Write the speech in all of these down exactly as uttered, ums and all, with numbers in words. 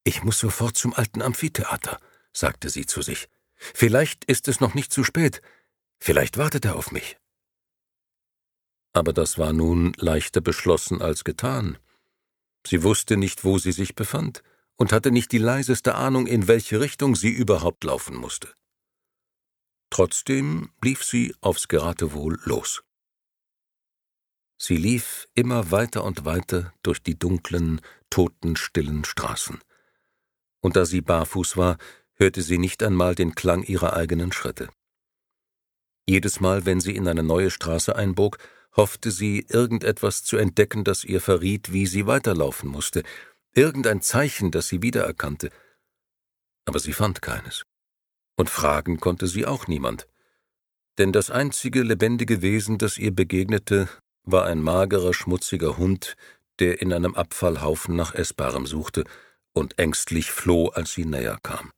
»Ich muss sofort zum alten Amphitheater«, sagte sie zu sich. »Vielleicht ist es noch nicht zu spät. Vielleicht wartet er auf mich.« Aber das war nun leichter beschlossen als getan. Sie wusste nicht, wo sie sich befand, und hatte nicht die leiseste Ahnung, in welche Richtung sie überhaupt laufen musste. Trotzdem lief sie aufs Geratewohl los. Sie lief immer weiter und weiter durch die dunklen, totenstillen Straßen. Und da sie barfuß war, hörte sie nicht einmal den Klang ihrer eigenen Schritte. Jedes Mal, wenn sie in eine neue Straße einbog, hoffte sie, irgendetwas zu entdecken, das ihr verriet, wie sie weiterlaufen musste, irgendein Zeichen, das sie wiedererkannte. Aber sie fand keines. Und fragen konnte sie auch niemand. Denn das einzige lebendige Wesen, das ihr begegnete, war ein magerer, schmutziger Hund, der in einem Abfallhaufen nach Essbarem suchte und ängstlich floh, als sie näher kam.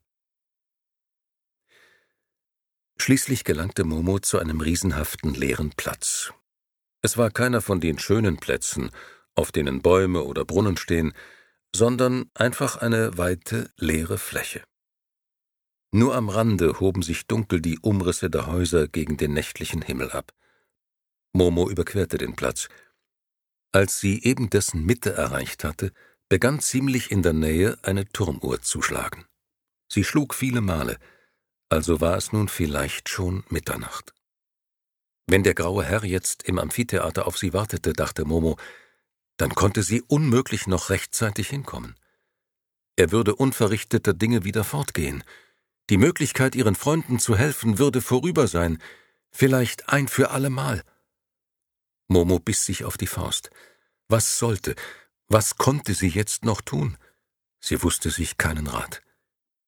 Schließlich gelangte Momo zu einem riesenhaften leeren Platz. Es war keiner von den schönen Plätzen, auf denen Bäume oder Brunnen stehen, sondern einfach eine weite, leere Fläche. Nur am Rande hoben sich dunkel die Umrisse der Häuser gegen den nächtlichen Himmel ab. Momo überquerte den Platz. Als sie eben dessen Mitte erreicht hatte, begann ziemlich in der Nähe eine Turmuhr zu schlagen. Sie schlug viele Male, also war es nun vielleicht schon Mitternacht. Wenn der graue Herr jetzt im Amphitheater auf sie wartete, dachte Momo, dann konnte sie unmöglich noch rechtzeitig hinkommen. Er würde unverrichteter Dinge wieder fortgehen. Die Möglichkeit, ihren Freunden zu helfen, würde vorüber sein, vielleicht ein für allemal. Momo biss sich auf die Faust. Was sollte, was konnte sie jetzt noch tun? Sie wusste sich keinen Rat.